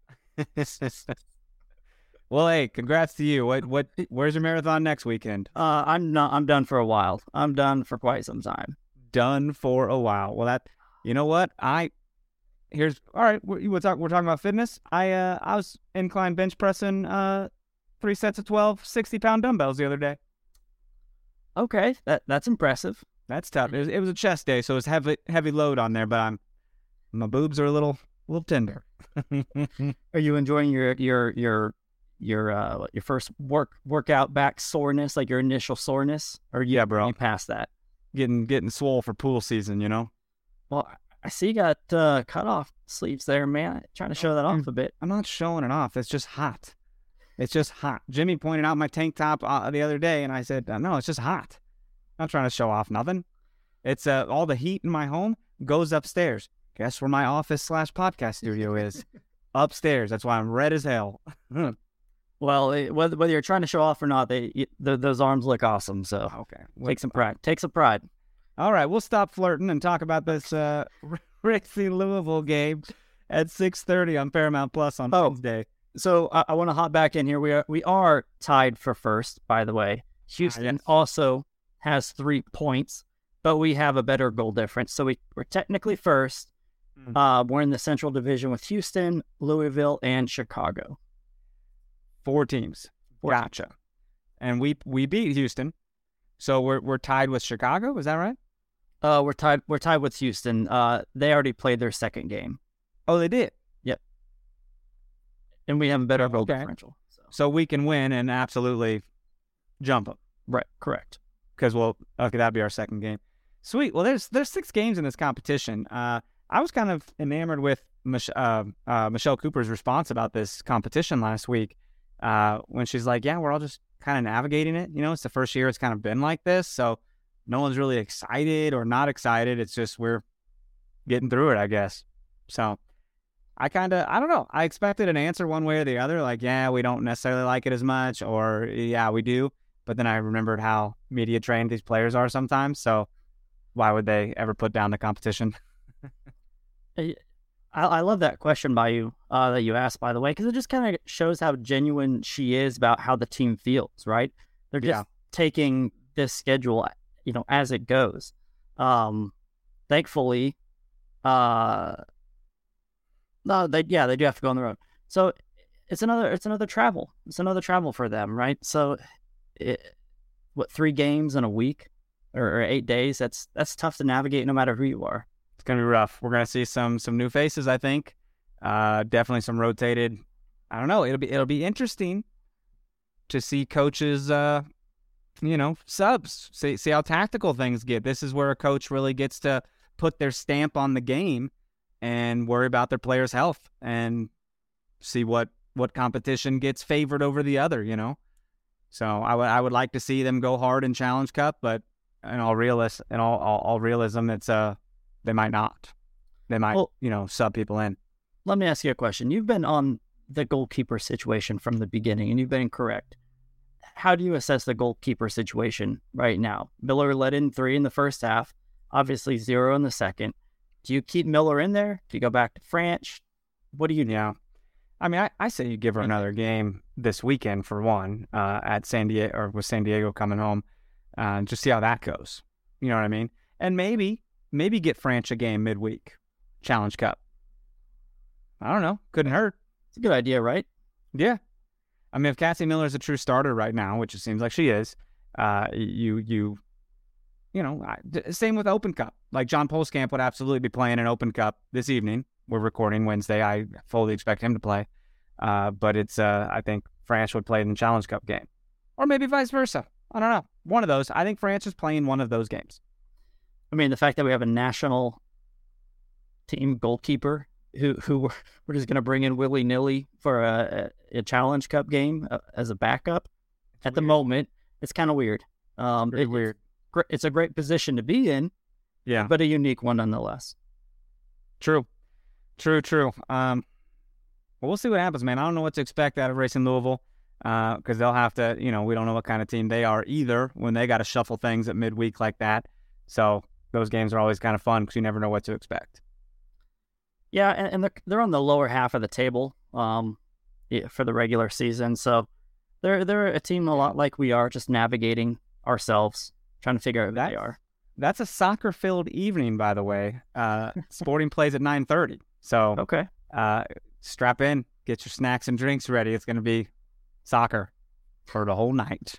Well, hey, congrats to you. What what? Where's your marathon next weekend? Uh, I'm not. I'm done for a while. I'm done for quite some time. Done for a while. Well, that you know what I. Here's all right. We're, we're talking. We're talking about fitness. I uh I was incline bench pressing uh three sets of twelve sixty pound dumbbells the other day. Okay, that that's impressive. That's tough. It was, it was a chest day, so it was heavy heavy load on there. But I'm my boobs are a little a little tender. Are you enjoying your your your your uh your first work workout back soreness, like your initial soreness, or you, Yeah, bro. you past that? getting getting swole for pool season, you know. Well, I see you got uh, cut off sleeves there, man. Trying to show that off a bit. I'm not showing it off. It's just hot. It's just hot. Jimmy pointed out my tank top uh, the other day, and I said, uh, no, it's just hot. I'm not trying to show off nothing. It's uh, all the heat in my home goes upstairs. Guess where my office slash podcast studio is? Upstairs. That's why I'm red as hell. Well, it, whether whether you're trying to show off or not, they it, th- those arms look awesome. So Okay. take some pride. Take some pride. All right, we'll stop flirting and talk about this uh, Rixie Louisville game at six thirty on Paramount Plus on Oh. Wednesday. So I, I want to hop back in here. We are we are tied for first, by the way. Houston yes. also has three points, but we have a better goal difference. So we, we're technically first. Mhm. Uh, we're in the Central Division with Houston, Louisville, and Chicago. Four teams. Four Gotcha. And we we beat Houston, so we're we're tied with Chicago. Is that right? Uh, we're tied. We're tied with Houston. Uh, they already played their second game, Oh, they did. and we have a better goal Okay. differential. So. So we can win and absolutely jump them Right, correct. because we'll okay that'd be our second game. Sweet. Well, there's there's six games in this competition. Uh, I was kind of enamored with Mich- uh, uh, Michelle Cooper's response about this competition last week uh, when she's like, "Yeah, we're all just kind of navigating it. You know, it's the first year it's kind of been like this, so no one's really excited or not excited. It's just we're getting through it, I guess." So I kind of, I don't know. I expected an answer one way or the other, like, yeah, we don't necessarily like it as much, or yeah, we do. But then I remembered how media trained these players are sometimes. So why would they ever put down the competition? I, I love that question by you, uh, that you asked, by the way, because it just kind of shows how genuine she is about how the team feels, right? They're just Yeah. taking this schedule, you know, as it goes. Um, thankfully, uh, no, they yeah, they do have to go on the road. So it's another it's another travel. It's another travel for them, right? So, it, what three games in a week or, or eight days? That's that's tough to navigate, no matter who you are. It's gonna be rough. We're gonna see some some new faces, I think. Uh, definitely some rotated. I don't know. It'll be it'll be interesting to see coaches, uh, you know, subs. See see how tactical things get. This is where a coach really gets to put their stamp on the game and worry about their players' health and see what, what competition gets favored over the other, you know? So I would I would like to see them go hard in Challenge Cup, but in all realist in all, all, all realism, it's uh they might not. They might, well, you know, sub people in. Let me ask you a question. You've been on the goalkeeper situation from the beginning, and you've been correct. How do you assess the goalkeeper situation right now? Miller let in three in the first half, obviously zero in the second. Do you keep Miller in there? Do you go back to France? What do you do? Yeah. I mean, I, I say you give her another game this weekend for one, uh, at San Diego, or with San Diego coming home, uh, and just see how that goes. You know what I mean? And maybe, maybe get France a game midweek, Challenge Cup. I don't know. Couldn't hurt. It's a good idea, right? Yeah. I mean, if Cassie Miller is a true starter right now, which it seems like she is, uh, you, you, you know, same with Open Cup. Like John Polskamp would absolutely be playing an Open Cup this evening. We're recording Wednesday. I fully expect him to play. Uh, but it's, uh, I think France would play in the Challenge Cup game. Or maybe vice versa. I don't know. One of those. I think France is playing one of those games. I mean, the fact that we have a national team goalkeeper who who we're, we're just going to bring in willy-nilly for a, a, a Challenge Cup game uh, as a backup it's at weird. The moment, it's kind of weird. Um, it's it, weird. It's a great position to be in, yeah, but a unique one nonetheless. True. True, true. Um, well, we'll see what happens, man. I don't know what to expect out of Racing Louisville, because uh, they'll have to, you know, we don't know what kind of team they are either when they got to shuffle things at midweek like that. So those games are always kind of fun because you never know what to expect. Yeah, and, and they're, they're on the lower half of the table um, for the regular season. So they're, they're a team a lot like we are, just navigating ourselves, trying to figure out who that, they are. That's a soccer-filled evening, by the way. Uh, Sporting plays at nine thirty. So okay, uh, strap in, get your snacks and drinks ready. It's going to be soccer for the whole night.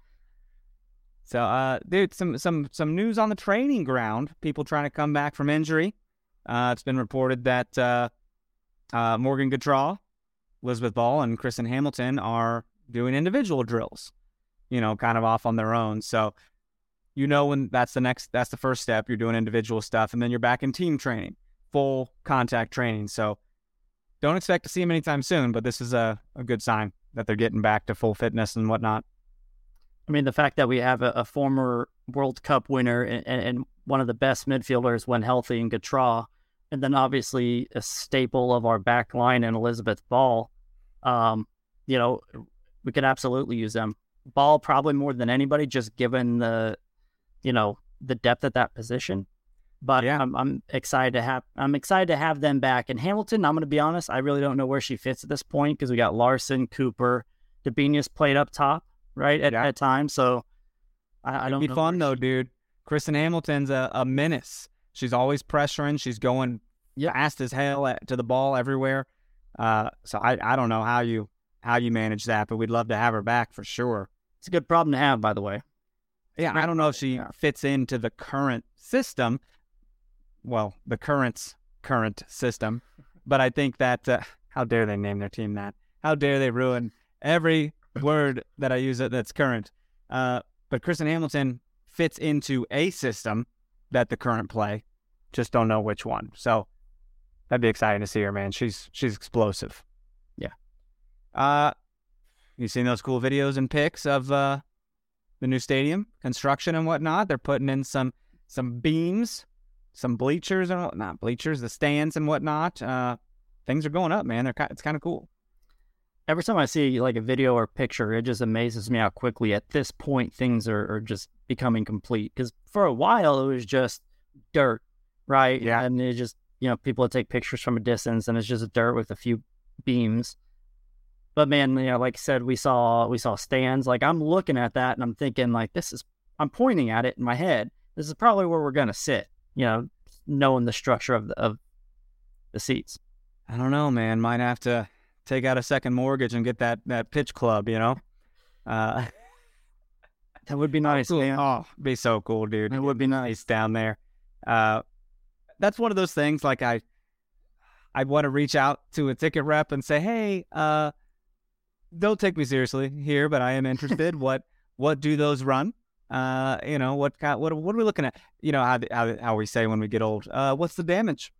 So, uh, dude, some some some news on the training ground. People trying to come back from injury. Uh, it's been reported that uh, uh, Morgan Gautrat, Elizabeth Ball, and Kristen Hamilton are doing individual drills. You know, kind of off on their own. So, you know, when that's the next, that's the first step. You're doing individual stuff, and then you're back in team training. Full contact training. So don't expect to see them anytime soon, but this is a, a good sign that they're getting back to full fitness and whatnot. I mean, the fact that we have a, a former World Cup winner and, and one of the best midfielders when healthy in Gautrat, and then obviously a staple of our back line in Elizabeth Ball, um, you know, we could absolutely use them. Ball probably more than anybody, just given the, you know, the depth at that position. But yeah. I'm, I'm excited to have I'm excited to have them back. And Hamilton, I'm going to be honest, I really don't know where she fits at this point because we got Larson, Cooper, Debinus played up top, right, at, yeah. at times. So I, I don't It'd be know fun, though, she... dude. Kristen Hamilton's a, a menace. She's always pressuring. She's going yep. fast as hell at, to the ball everywhere. Uh, so I, I don't know how you how you manage that, but we'd love to have her back for sure. It's a good problem to have, by the way. Yeah, I don't know if she fits into the current system. Well, the current current system, but I think that uh, how dare they name their team that? How dare they ruin every word that I use that's current? Uh, but Kristen Hamilton fits into a system that the current play, just don't know which one. So that'd be exciting to see her, man. She's she's explosive. Yeah. Uh, you seen those cool videos and pics of uh the new stadium construction and whatnot? They're putting in some some beams. Some bleachers, or not bleachers, the stands and whatnot. Uh, things are going up, man. They're it's kind of cool. Every time I see like a video or picture, it just amazes me how quickly at this point things are, are just becoming complete. Because for a while it was just dirt, right? Yeah. And it just, you know, people would take pictures from a distance and it's just dirt with a few beams. But man, you know, like I said, we saw we saw stands. Like I'm looking at that and I'm thinking like this is, I'm pointing at it in my head. This is probably where we're gonna sit. You know, knowing the structure of the, of the seats. I don't know, man. Might have to take out a second mortgage and get that, that pitch club, you know? Uh, that would be nice, cool. man. Oh, be so cool, dude. It would be nice down there. Uh, that's one of those things, like I I want to reach out to a ticket rep and say, hey, uh, don't take me seriously here, but I am interested. what what do those run? Uh, you know, what kind, what what are we looking at? You know, how how, how we say when we get old, uh, what's the damage?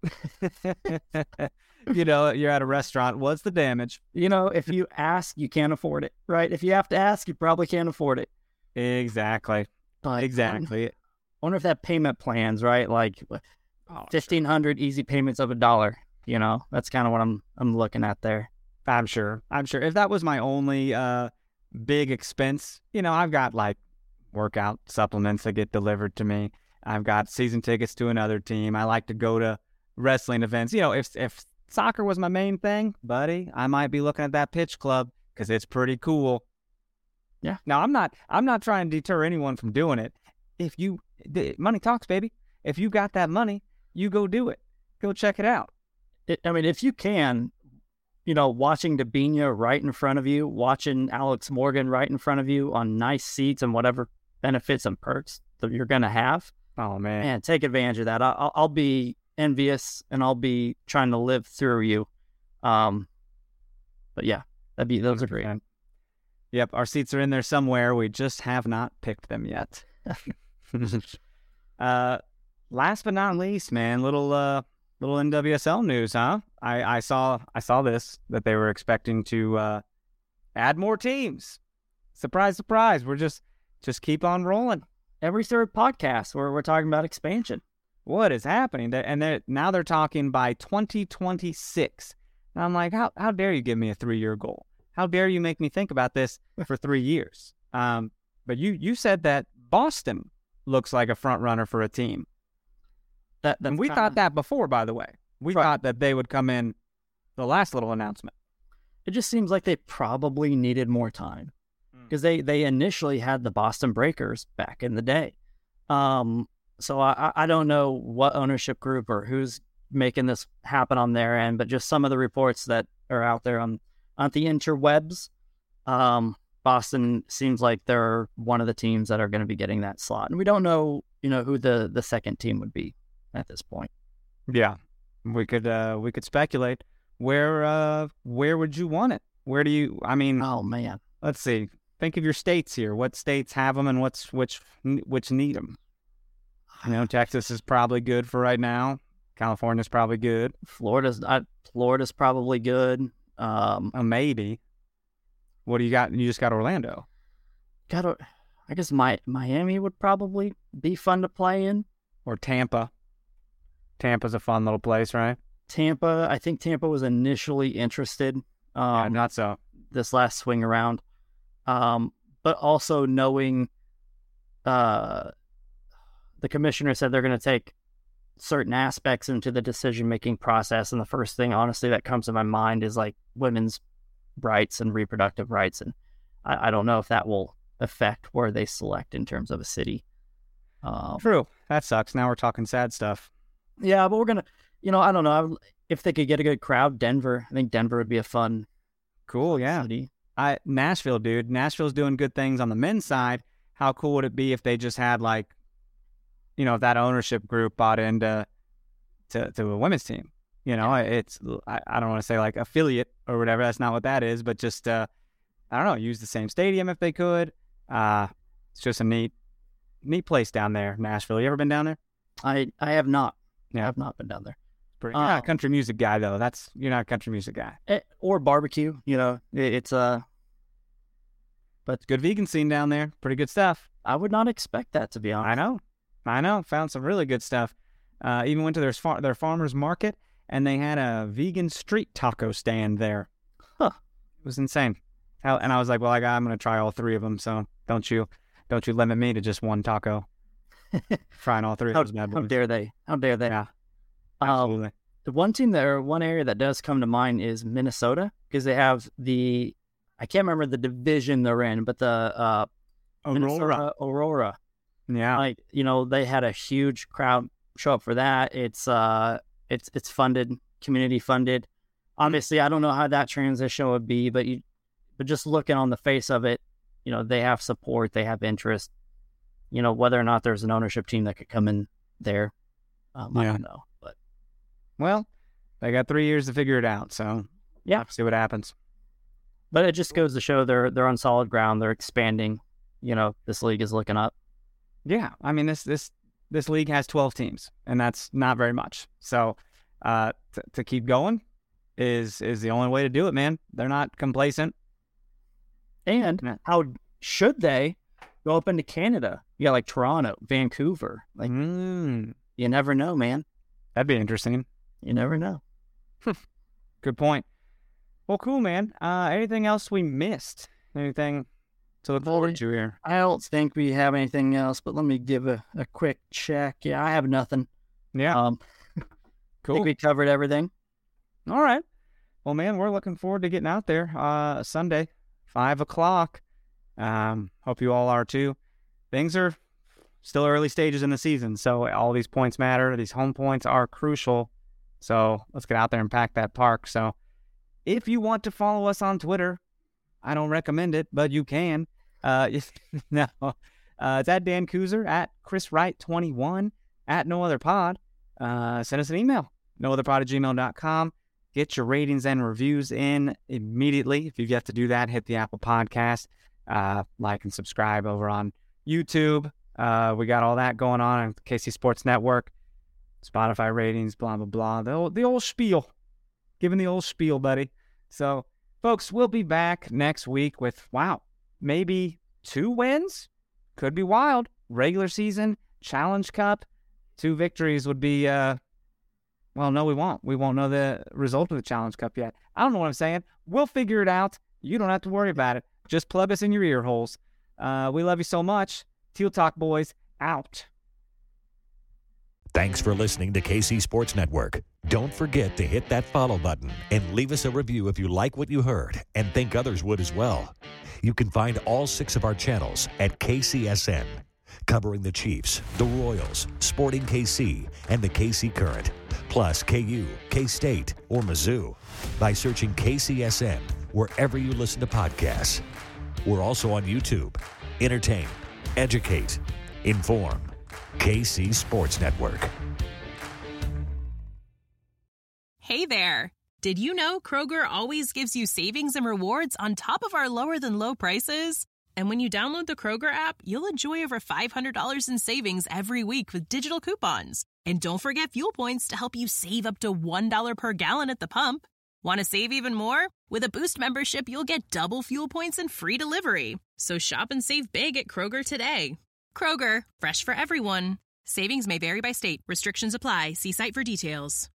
You know, you're at a restaurant. What's the damage? You know, if you ask, you can't afford it, right? If you have to ask, you probably can't afford it. Exactly. But exactly. I wonder if that payment plans, right? Like oh, fifteen hundred sure. easy payments of a dollar. You know, that's kind of what I'm I'm looking at there. I'm sure. I'm sure. If that was my only uh, big expense, you know, I've got like workout supplements that get delivered to me. I've got season tickets to another team. I like to go to wrestling events. You know, if if soccer was my main thing, buddy, I might be looking at that pitch club because it's pretty cool. Yeah. Now, I'm not I'm not trying to deter anyone from doing it. If you money talks, baby. If you got that money, you go do it. Go check it out. It, I mean, if you can, you know, watching Debinha right in front of you, watching Alex Morgan right in front of you on nice seats and whatever benefits and perks that you're going to have. Oh, man. Man, take advantage of that. I'll, I'll be envious and I'll be trying to live through you. Um, but yeah, that'd be, those are great. Yep. Our seats are in there somewhere. We just have not picked them yet. uh, last but not least, man, little, uh, little N W S L news, huh? I, I saw, I saw this, that they were expecting to, uh, add more teams. Surprise, surprise. We're just, just keep on rolling. Every third podcast where we're talking about expansion. What is happening? And they're, now they're talking by twenty twenty-six. And I'm like, how how dare you give me a three-year goal? How dare you make me think about this for three years? Um, but you you said that Boston looks like a front runner for a team. That and we thought that before, by the way. We right. thought that they would come in the last little announcement. It just seems like they probably needed more time. Because they, they initially had the Boston Breakers back in the day. Um, so I, I don't know what ownership group or who's making this happen on their end, but just some of the reports that are out there on, on the interwebs, um, Boston seems like they're one of the teams that are going to be getting that slot. And we don't know, you know, who the, the second team would be at this point. Yeah, we could uh, we could speculate. Where uh, where would you want it? Where do you, I mean... Oh, man. Let's see. Think of your states here. What states have them and what's which which need them? You know, Texas is probably good for right now. California's probably good. Florida's uh, Florida's probably good. Um, uh, maybe. What do you got? You just got Orlando. Got a, I guess my Miami would probably be fun to play in. Or Tampa. Tampa's a fun little place, right? Tampa. I think Tampa was initially interested. Um, yeah, not so. This last swing around. Um, but also knowing uh, the commissioner said they're going to take certain aspects into the decision-making process. And the first thing, honestly, that comes to my mind is like women's rights and reproductive rights. And I, I don't know if that will affect where they select in terms of a city. Um, True. That sucks. Now we're talking sad stuff. Yeah, but we're going to, you know, I don't know. If they could get a good crowd, Denver, I think Denver would be a fun, cool, yeah. city. I, Nashville, dude. Nashville's doing good things on the men's side. How cool would it be if they just had like, you know, if that ownership group bought into to, to a women's team? You know, it's, I, I don't want to say like affiliate or whatever. That's not what that is, but just, uh, I don't know, use the same stadium if they could. Uh, it's just a neat, neat place down there, Nashville. You ever been down there? I, I have not. Yeah. I have not been down there. Pretty, you're not a country music guy, though. That's You're not a country music guy. It, or barbecue, you know. It, it's uh, but good vegan scene down there. Pretty good stuff. I would not expect that, to be honest. I know. I know. Found some really good stuff. Uh, even went to their, far, their farmer's market. and they had a vegan street taco stand there. Huh. It was insane. How, and I was like, well, I got, I'm going to try all three of them. So don't you, don't you limit me to just one taco. Trying all three how, of those bad boys. How dare they? How dare they? Yeah, um, absolutely. The one team that, or one area that does come to mind is Minnesota, because they have the, I can't remember the division they're in, but the uh, Aurora. Minnesota Aurora. Yeah. Like, you know, they had a huge crowd show up for that. It's uh, it's it's funded, community funded. Obviously, I don't know how that transition would be, but you, but just looking on the face of it, you know, they have support, they have interest. You know, whether or not there's an ownership team that could come in there, um, Yeah. I don't know. But Well, they got three years to figure it out. So Yeah. see what happens. but it just goes to show they're they're on solid ground. They're expanding. You know, this league is looking up. Yeah, I mean this this this league has twelve teams, and that's not very much. So uh, t- to keep going is is the only way to do it, man. They're not complacent. And Yeah. how should they go up into Canada? You got like Toronto, Vancouver. Like, Mm, you never know, man. that'd be interesting. You never know. Good point. Well, cool, man. Uh, anything else we missed? Anything to look forward to here? I don't think we have anything else, but let me give a, a quick check. Yeah, I have nothing. Yeah, Um, I cool. think we covered everything. All right. Well, man, we're looking forward to getting out there uh, Sunday, five o'clock. Um, hope you all are too. Things are still early stages in the season, so all these points matter. These home points are crucial. So let's get out there and pack that park. So if you want to follow us on Twitter, I don't recommend it, but you can. Uh, no, uh, it's at Dan Kuzer, at Chris Wright twenty-one, at No Other Pod. Uh, send us an email, no other pod at gmail dot com. Get your ratings and reviews in immediately. If you've yet to do that, hit the Apple Podcast, uh, like and subscribe over on YouTube. Uh, we got all that going on on K C Sports Network, Spotify ratings, blah, blah, blah. The old, the old spiel. Giving the old spiel, buddy. So, folks, we'll be back next week with, wow, maybe two wins? Could be wild. Regular season, Challenge Cup, two victories would be, uh, well, no, we won't. We won't know the result of the Challenge Cup yet. I don't know what I'm saying. We'll figure it out. You don't have to worry about it. Just plug us in your ear holes. Uh, we love you so much. Teal Talk Boys, out. Thanks for listening to K C Sports Network. Don't forget to hit that follow button and leave us a review if you like what you heard and think others would as well. You can find all six of our channels at K C S N, covering the Chiefs, the Royals, Sporting K C, and the K C Current, plus K U, K-State, or Mizzou by searching K C S N wherever you listen to podcasts. We're also on YouTube. Entertain, educate, inform. K C Sports Network. Hey there. Did you know Kroger always gives you savings and rewards on top of our lower than low prices? And when you download the Kroger app, you'll enjoy over five hundred dollars in savings every week with digital coupons. And don't forget fuel points to help you save up to one dollar per gallon at the pump. Want to save even more? With a Boost membership, you'll get double fuel points and free delivery. So shop and save big at Kroger today. Kroger, fresh for everyone. Savings may vary by state. Restrictions apply. See site for details.